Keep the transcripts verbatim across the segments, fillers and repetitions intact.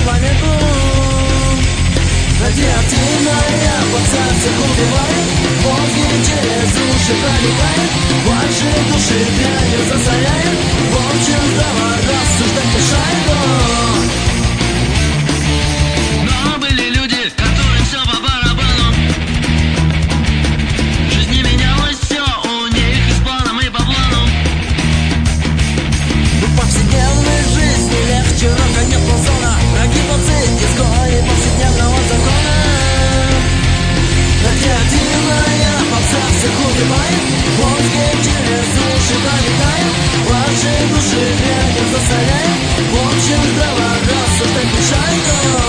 планету. Радиоактивная попса всех убивает, мозги через уши проникает, ваши души дрянью засоряет. В общем, здраво рассуждать мешает. Но были люди, которым все по барабану. В жизни менялось все у них и с планом, и по плану. В повседневной жизни легче рока нет ползона. Враги, попсы, изгои повседневного закона. Радиоактивная попса всех убивает, мозги через уши проникает, ваши души дрянью засоряет. В общем, здраво рассуждать мешает.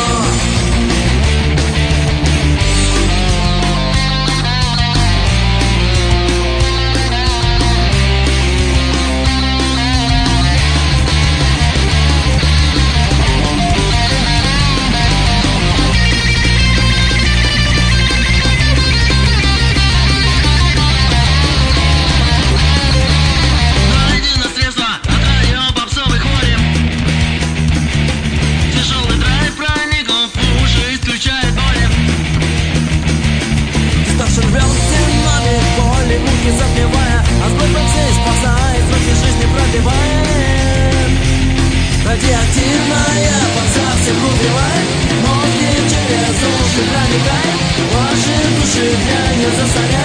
Запивая, а сбой процесс спасает, сроки жизни продлевает. Радиоактивная попса всех убивает, мозги через уши проникает, ваши души дрянью засоряет.